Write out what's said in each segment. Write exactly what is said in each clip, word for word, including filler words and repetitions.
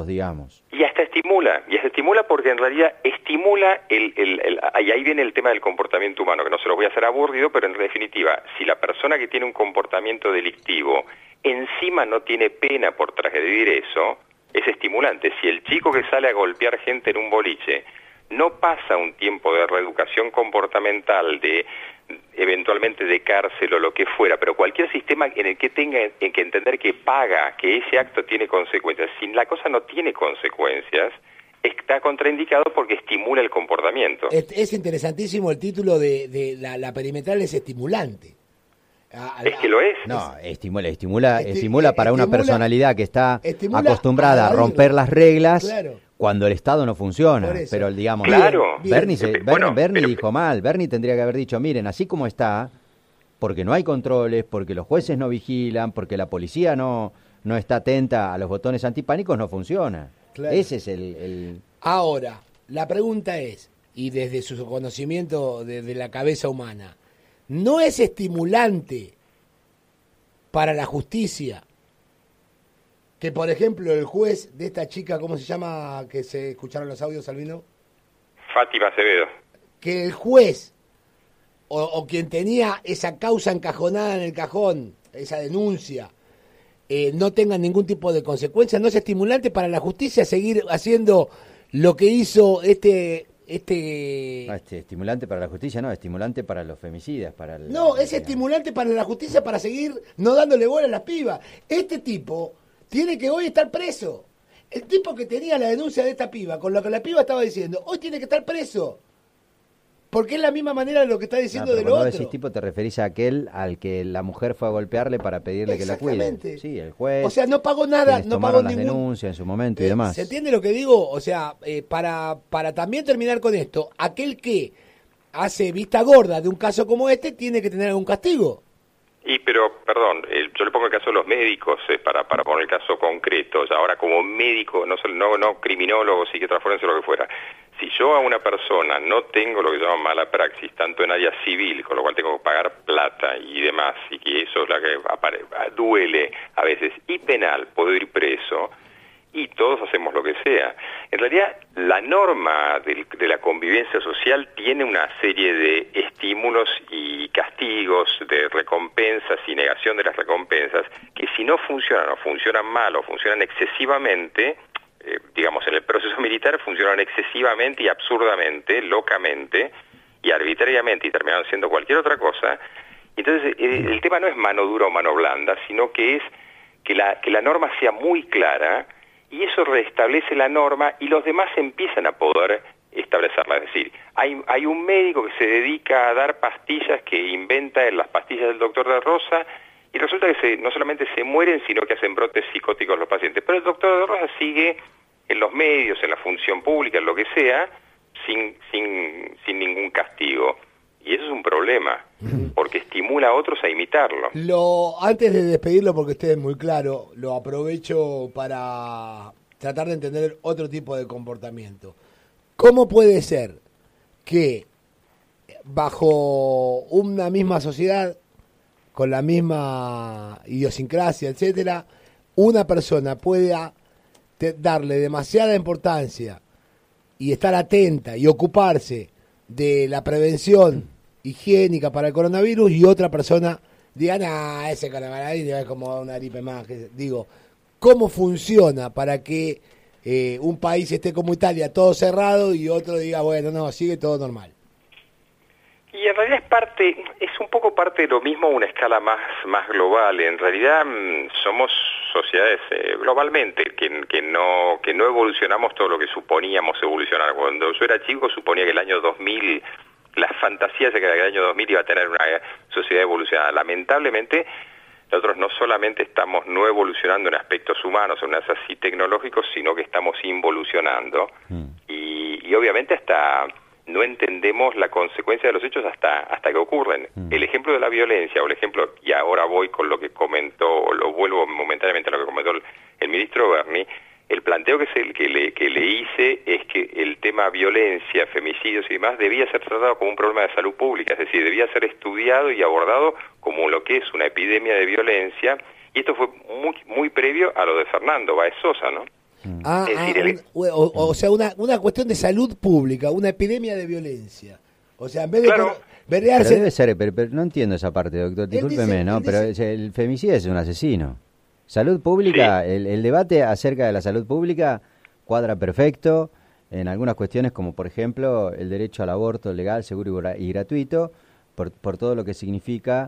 controlados, digamos. Y hasta estimula, y hasta estimula porque en realidad estimula, el, el, el, y ahí viene el tema del comportamiento humano, que no se lo voy a hacer aburrido, pero en definitiva, si la persona que tiene un comportamiento delictivo encima no tiene pena por transgredir eso, es estimulante. Si el chico que sale a golpear gente en un boliche no pasa un tiempo de reeducación comportamental, de eventualmente de cárcel o lo que fuera, pero cualquier sistema en el que tenga en que entender que paga, que ese acto tiene consecuencias, si la cosa no tiene consecuencias, está contraindicado porque estimula el comportamiento. Es, es interesantísimo el título de, de la, la perimetral, es estimulante. A, es que lo es. No, estimula, estimula, Esti estimula para estimula, una personalidad que está acostumbrada a, a romper las reglas, claro, cuando el Estado no funciona. Pero digamos, claro, Bernie, se, Bernie, bueno, Bernie pero, dijo mal. Bernie tendría que haber dicho, miren, así como está, porque no hay controles, porque los jueces no vigilan, porque la policía no, no está atenta a los botones antipánicos, no funciona. Claro. Ese es el, el... Ahora, la pregunta es, y desde su conocimiento de, de la cabeza humana, ¿no es estimulante para la justicia que, por ejemplo, el juez de esta chica, ¿cómo se llama, que se escucharon los audios, Albino? Fátima Acevedo. Que el juez, o, o quien tenía esa causa encajonada en el cajón, esa denuncia, eh, no tenga ningún tipo de consecuencia? ¿No es estimulante para la justicia seguir haciendo lo que hizo este... Este... No, este estimulante para la justicia, no, estimulante para los femicidas, para el, No, es estimulante para la justicia para seguir no dándole bola a las pibas. Este tipo tiene que hoy estar preso. El tipo que tenía la denuncia de esta piba, con lo que la piba estaba diciendo, hoy tiene que estar preso. Porque es la misma manera de lo que está diciendo no, de lo cuando otro. Decís tipo, te referís a aquel al que la mujer fue a golpearle para pedirle que la cuide. Sí, el juez. O sea, no pagó nada, no pagó las ningún... denuncias en su momento y eh, demás. ¿Se entiende lo que digo? O sea, eh, para, para también terminar con esto, aquel que hace vista gorda de un caso como este tiene que tener algún castigo. Y pero, perdón, eh, yo le pongo el caso de los médicos, eh, para para poner el caso concreto. Ya ahora como médico, no no, no criminólogo, psiquiatra forense, lo que fuera. Si yo a una persona no tengo lo que llaman mala praxis, tanto en área civil, con lo cual tengo que pagar plata y demás, y que eso es la que apare duele a veces, y penal, puedo ir preso, y todos hacemos lo que sea. En realidad, la norma de, de la convivencia social tiene una serie de estímulos y castigos, de recompensas y negación de las recompensas, que si no funcionan o funcionan mal o funcionan excesivamente, eh, digamos, en el proceso militar funcionan excesivamente y absurdamente, locamente y arbitrariamente y terminaron siendo cualquier otra cosa. Entonces, el, el tema no es mano dura o mano blanda, sino que es que la, que la norma sea muy clara, y eso restablece la norma y los demás empiezan a poder establecerla. Es decir, hay, hay un médico que se dedica a dar pastillas, que inventa las pastillas del doctor de Rosa, y resulta que se, no solamente se mueren, sino que hacen brotes psicóticos los pacientes. Pero el doctor de Rosa sigue en los medios, en la función pública, en lo que sea, sin, sin, sin ningún castigo. Y eso es un problema, porque estimula a otros a imitarlo. Lo, antes de despedirlo, porque usted es muy claro, lo aprovecho para tratar de entender otro tipo de comportamiento. ¿Cómo puede ser que bajo una misma sociedad, con la misma idiosincrasia, etcétera, una persona pueda te, darle demasiada importancia y estar atenta y ocuparse de la prevención higiénica para el coronavirus, y otra persona diga, nah, ese coronavirus es como una gripe más? Que, digo, ¿cómo funciona para que eh, un país esté como Italia, todo cerrado, y otro diga, bueno, no, sigue todo normal? Y en realidad es parte, es un poco parte de lo mismo a una escala más, más global. En realidad mmm, somos sociedades eh, globalmente que, que no que no evolucionamos todo lo que suponíamos evolucionar. Cuando yo era chico suponía que el año dos mil, las fantasías de que el año dos mil iba a tener una sociedad evolucionada. Lamentablemente, nosotros no solamente estamos no evolucionando en aspectos humanos, en unas así tecnológicos, sino que estamos involucionando. Mm. Y, y obviamente hasta no entendemos la consecuencia de los hechos hasta hasta que ocurren. Mm. El ejemplo de la violencia, o el ejemplo, y ahora voy con lo que comentó, o lo vuelvo momentáneamente a lo que comentó el, el ministro Bernie, el planteo que, se, que, le, que le hice es que el tema violencia, femicidios y demás debía ser tratado como un problema de salud pública, es decir, debía ser estudiado y abordado como lo que es una epidemia de violencia, y esto fue muy, muy previo a lo de Fernando Báez Sosa, ¿no? Ah, Es ah, decir, el- un- o, o sea, una, una cuestión de salud pública, una epidemia de violencia. O sea, en vez de Claro. por- Pero pelearse- debe ser, pero, pero no entiendo esa parte, doctor. Discúlpeme, dice- ¿no? él Pero dice- es- el femicidio es un asesino. Salud pública, el, el debate acerca de la salud pública cuadra perfecto en algunas cuestiones como, por ejemplo, el derecho al aborto legal, seguro y gra- y gratuito, por, por todo lo que significa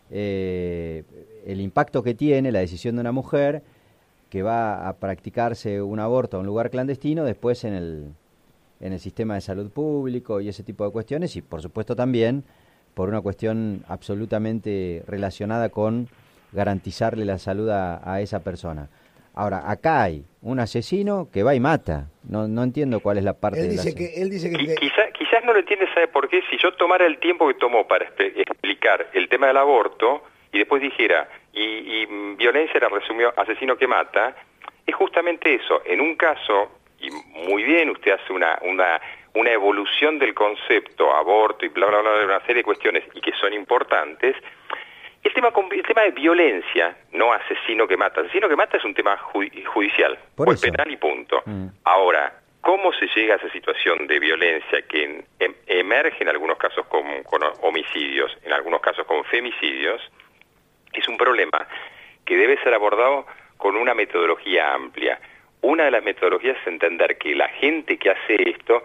eh, el impacto que tiene la decisión de una mujer que va a practicarse un aborto a un lugar clandestino, después en el, en el sistema de salud público y ese tipo de cuestiones, y por supuesto también por una cuestión absolutamente relacionada con garantizarle la salud a, a esa persona. Ahora, acá hay un asesino que va y mata. No, no entiendo cuál es la parte él de la dice que él dice que, Qui- Quizá, quizás no lo entiende, ¿sabe por qué? Si yo tomara el tiempo que tomó para espe- explicar el tema del aborto y después dijera, y, y mm, violencia era resumió asesino que mata, es justamente eso. En un caso, y muy bien usted hace una, una, una evolución del concepto aborto y bla, bla, bla, bla, una serie de cuestiones y que son importantes. El tema, con- el tema de violencia, no asesino que mata. Asesino que mata es un tema ju- judicial, Por o eso. penal y punto. Mm. Ahora, ¿cómo se llega a esa situación de violencia que en- em- emerge en algunos casos con, con homicidios, en algunos casos con femicidios? Es un problema que debe ser abordado con una metodología amplia. Una de las metodologías es entender que la gente que hace esto,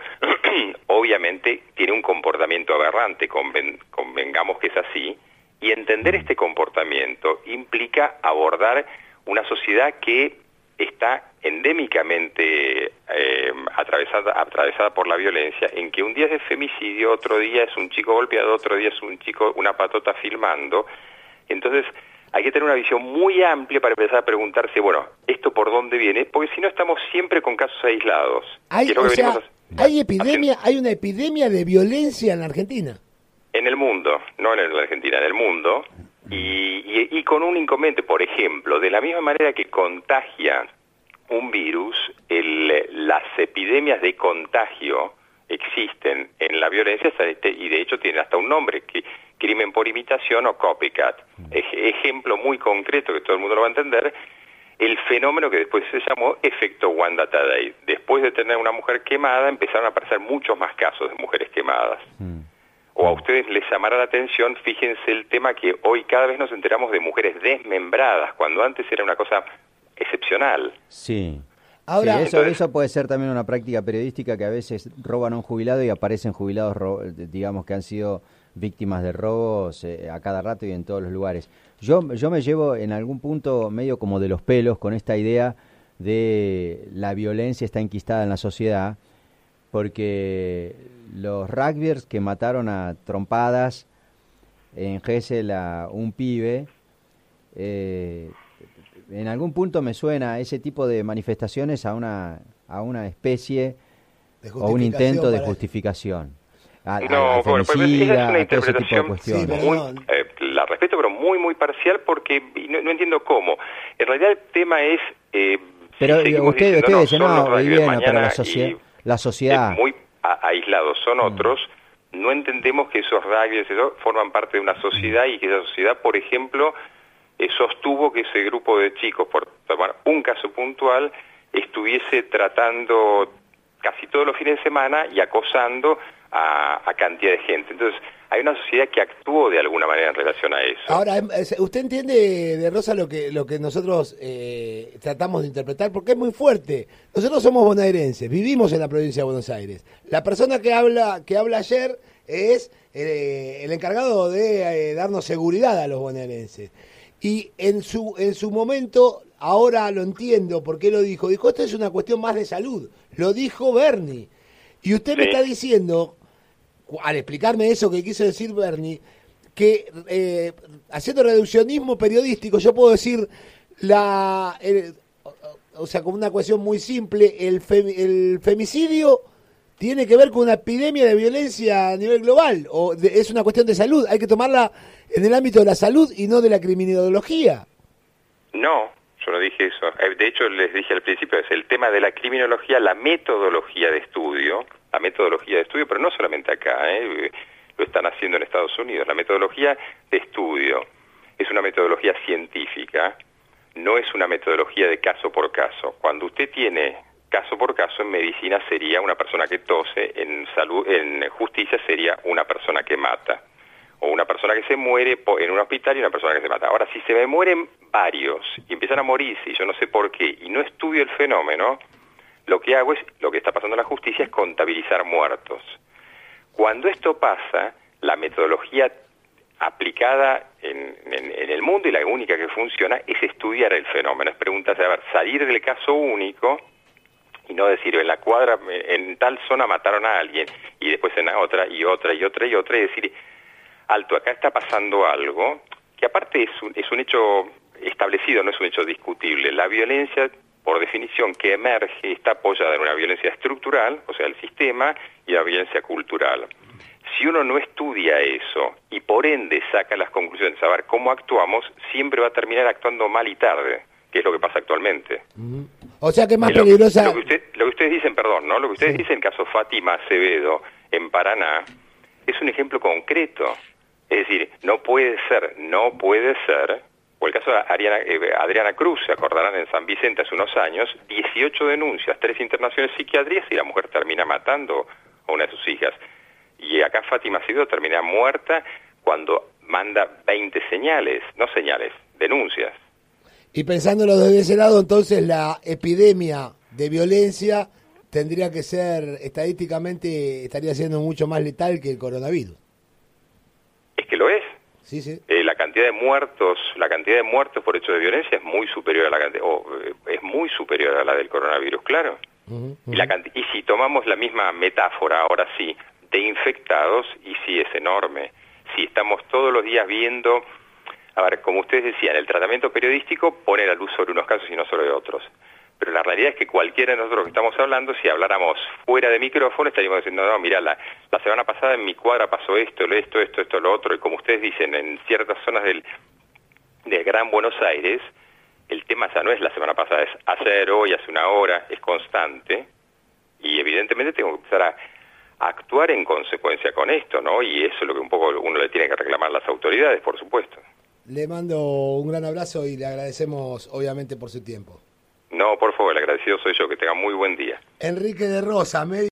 obviamente, tiene un comportamiento aberrante, conven- convengamos que es así, y entender este comportamiento implica abordar una sociedad que está endémicamente eh, atravesada, atravesada por la violencia, en que un día es de femicidio, otro día es un chico golpeado, otro día es un chico, una patota filmando. Entonces, hay que tener una visión muy amplia para empezar a preguntarse, bueno, ¿esto por dónde viene? Porque si no estamos siempre con casos aislados. hay, que es lo o que sea, venimos hay epidemia, hay una epidemia de violencia en la Argentina. En el mundo, no en la Argentina, en el mundo, y, y, y con un inconveniente, por ejemplo, de la misma manera que contagia un virus, el, las epidemias de contagio existen en la violencia y de hecho tienen hasta un nombre, que crimen por imitación o copycat. Ej- ejemplo muy concreto que todo el mundo lo va a entender, el fenómeno que después se llamó efecto Wanda Tadei. Después de tener una mujer quemada, empezaron a aparecer muchos más casos de mujeres quemadas. Mm. O a ustedes les llamará la atención, fíjense el tema que hoy cada vez nos enteramos de mujeres desmembradas, cuando antes era una cosa excepcional. Sí. Ahora- Sí, eso, Entonces- eso puede ser también una práctica periodística que a veces roban a un jubilado y aparecen jubilados, ro- digamos, que han sido víctimas de robos eh, a cada rato y en todos los lugares. Yo, yo me llevo en algún punto medio como de los pelos con esta idea de la violencia está enquistada en la sociedad, porque los rugbyers que mataron a trompadas en Gesell a un pibe, eh, en algún punto me suena ese tipo de manifestaciones a una a una especie De o un intento de para- justificación. Al, No, al bueno, pues femicida, esa es una a todo ese tipo de interpretación cuestiones. Sí, pero muy, no- eh, la respeto, pero muy, muy parcial, porque y no, no entiendo cómo. En realidad el tema es... Eh, Pero si seguimos usted, diciendo, usted dice, son no, los rugbyers bien, pero mañana la, socie- y, la sociedad... eh, muy a- aislados son Mm. otros, no entendemos que esos rugbyers eso, forman parte de una sociedad y que esa sociedad, por ejemplo, eh, sostuvo que ese grupo de chicos, por tomar un caso puntual, estuviese tratando casi todos los fines de semana y acosando a, a cantidad de gente. Entonces, hay una sociedad que actuó de alguna manera en relación a eso. Ahora, em, es- usted entiende, de Rosa, lo que lo que nosotros eh, tratamos de interpretar, porque es muy fuerte. Nosotros somos bonaerenses, vivimos en la provincia de Buenos Aires. La persona que habla que habla ayer es eh, el encargado de eh, darnos seguridad a los bonaerenses. Y en su en su momento, ahora lo entiendo por qué lo dijo. Dijo, esto es una cuestión más de salud. Lo dijo Bernie. Y usted me Sí. está diciendo, al explicarme eso que quiso decir Bernie, que eh, haciendo reduccionismo periodístico, yo puedo decir, la el- o, o sea, como una cuestión muy simple, el, fem- el femicidio tiene que ver con una epidemia de violencia a nivel global, o de- es una cuestión de salud, hay que tomarla en el ámbito de la salud y no de la criminología. No, yo no dije eso. Eh, De hecho, les dije al principio, es el tema de la criminología, la metodología de estudio, la metodología de estudio, pero no solamente acá, ¿eh? Lo están haciendo en Estados Unidos. La metodología de estudio es una metodología científica no es una metodología de caso por caso. Cuando usted tiene caso por caso, en medicina sería una persona que tose, en salud, en justicia sería una persona que mata, o una persona que se muere en un hospital y una persona que se mata. Ahora, si se me mueren varios y empiezan a morirse y yo no sé por qué y no estudio el fenómeno, lo que hago es, lo que está pasando en la justicia es contabilizar muertos. Cuando esto pasa, la metodología aplicada en, en, en el mundo y la única que funciona es estudiar el fenómeno, es preguntarse, a ver, salir del caso único y no decir, en la cuadra, en tal zona mataron a alguien, y después en la otra, y otra, y otra, y otra, y decir, alto, acá está pasando algo, que aparte es un, es un hecho establecido, no es un hecho discutible. La violencia, por definición, que emerge, está apoyada en una violencia estructural, o sea, el sistema, y la violencia cultural. Si uno no estudia eso, y por ende saca las conclusiones de saber cómo actuamos, siempre va a terminar actuando mal y tarde, que es lo que pasa actualmente. Uh-huh. O sea que es más lo, peligrosa... Lo que, usted, lo que ustedes dicen, perdón, ¿no? Lo que ustedes sí. dicen, el caso Fátima Acevedo en Paraná, es un ejemplo concreto. Es decir, no puede ser, no puede ser, o el caso de Ariana, eh, Adriana Cruz, se acordarán en San Vicente hace unos años, dieciocho denuncias, tres internaciones psiquiátricas y la mujer termina matando a una de sus hijas. Y acá Fátima Acevedo termina muerta cuando manda veinte señales, no señales, denuncias. Y pensándolo desde ese lado, entonces la epidemia de violencia tendría que ser, estadísticamente, estaría siendo mucho más letal que el coronavirus. Es que lo es. Sí, sí. Eh, la cantidad de muertos, la cantidad de muertos por hecho de violencia es muy superior a la cantidad, oh, es muy superior a la del coronavirus, claro. Uh-huh, uh-huh. Y, la cantidad, y si tomamos la misma metáfora, ahora sí, de infectados, y sí es enorme. Si estamos todos los días viendo, a ver, como ustedes decían, el tratamiento periodístico pone la luz sobre unos casos y no sobre otros. Pero la realidad es que cualquiera de nosotros que estamos hablando, si habláramos fuera de micrófono, estaríamos diciendo, no, mira, la, la semana pasada en mi cuadra pasó esto, esto, esto, esto, lo otro, y como ustedes dicen, en ciertas zonas del, del Gran Buenos Aires, el tema ya no es la semana pasada, es ayer, hoy, hace una hora, es constante, y evidentemente tengo que empezar a actuar en consecuencia con esto, ¿no? Y eso es lo que un poco uno le tiene que reclamar a las autoridades, por supuesto. Le mando un gran abrazo y le agradecemos, obviamente, por su tiempo. No, por favor, el agradecido soy yo, que tenga muy buen día. Enrique de Rosa, medio